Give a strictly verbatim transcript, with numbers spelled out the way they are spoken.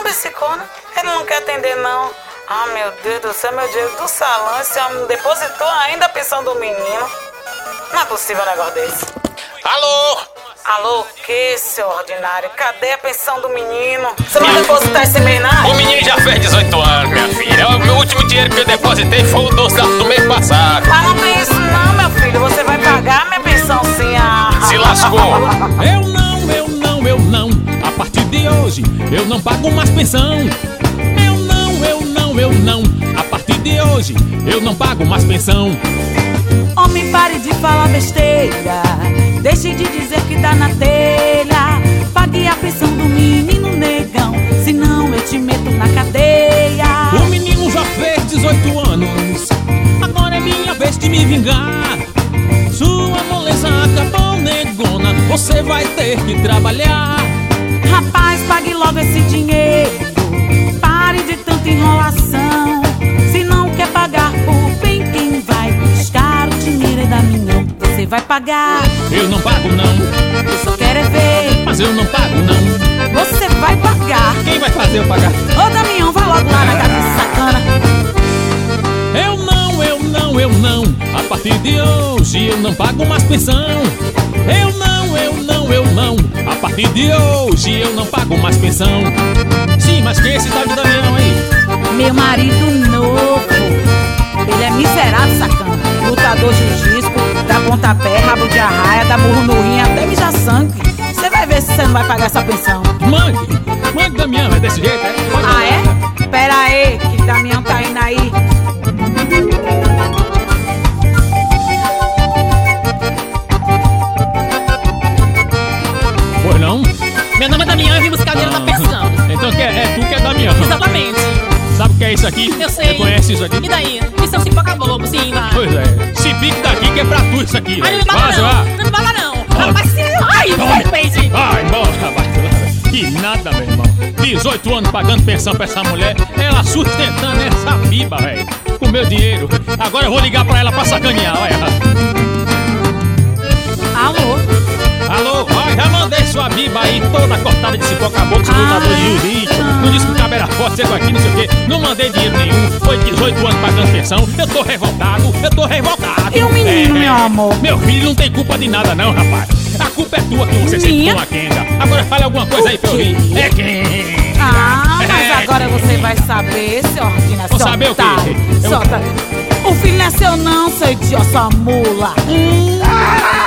psicona. Ele não quer atender, não. Ah, meu Deus do céu, meu dinheiro do salão. Esse homem não depositou ainda a pensão do menino. Não é possível um negócio desse. Alô? Alô, o que, seu ordinário? Cadê a pensão do menino? Você não vai depositar esse mês, não? O menino já fez dezoito anos, minha filha. O meu último dinheiro que eu depositei foi o doce do mês passado. Mas não tem isso não, meu filho. Você vai pagar minha pensão sim. Ah. Se lascou. Eu não, eu não, eu não. A partir de hoje eu não pago mais pensão. Eu não, eu não, eu não. A partir de hoje eu não pago mais pensão. Homem, pare de falar besteira. Deixe de dizer que dá na telha. Pague a pensão do menino, negão, senão eu te meto na cadeia. O menino já fez dezoito anos. Agora é minha vez de me vingar. Sua moleza acabou, negona. Você vai ter que trabalhar. Rapaz, pague logo esse dinheiro. Pare de tanta enrolação. Se não quer pagar por bem, quem vai buscar o dinheiro é Damião. Você vai pagar. Eu não pago não. Eu só quero é ver. Mas eu não pago não. Você vai pagar. Quem vai fazer eu pagar? Ô Damião, vai logo lá na casa desse sacana. Eu não, eu não, eu não. A partir de hoje eu não pago mais pensão. Eu não, eu não, eu não. A partir de hoje eu não pago mais pensão. Sim, mas quem é esse tal de Damião aí? Meu marido novo. Ele é miserável, sacana. Lutador jiu-jitsu, dá pontapé, rabo de arraia, dá murro no rim, até mijar sangue. Você vai ver se você não vai pagar essa pensão. Mande, mande Damião, é desse jeito, é? Ah, é? Pera aí, que Damião tá indo aí. Pois não? Meu nome é Damião e vim buscar o dinheiro da pensão. Então que é, é tu que é Damião. Exatamente. Sabe o que é isso aqui? Eu sei. Você conhece isso aqui? E daí? Isso é um cipoca bobo, sim, vai. Pois é. Se pique daqui que é pra tu isso aqui. Ai, não me bala Vaza, não. vá. Não me bala não. Rapaz, se... Ai, Tome. serpente. Vai embora, rapaz. Que nada, meu irmão. dezoito anos pagando pensão pra essa mulher. Ela sustentando essa biba, velho. Com meu dinheiro. Agora eu vou ligar pra ela pra sacanear, olha. Alô? Alô, vai, já mandei sua biba aí toda cortada de cipó, acabou com esse lutador de jiu-jitsu. Não disse que o cabelo era forte, chegou aqui, não sei o quê. Não mandei dinheiro nenhum, foi dezoito anos pagando pensão. Eu tô revoltado, eu tô revoltado. E o menino, É, meu amor? Meu filho não tem culpa de nada não, rapaz. A culpa é tua que você sempre Minha? foi uma quenga. Agora fale alguma coisa aí pra eu ouvir. É quem? Ah, mas É. agora você vai saber, seu ordinário. Vou saber o quê? Eu- Solta. O filho não é seu não, seu idiota, sua mula. Hum.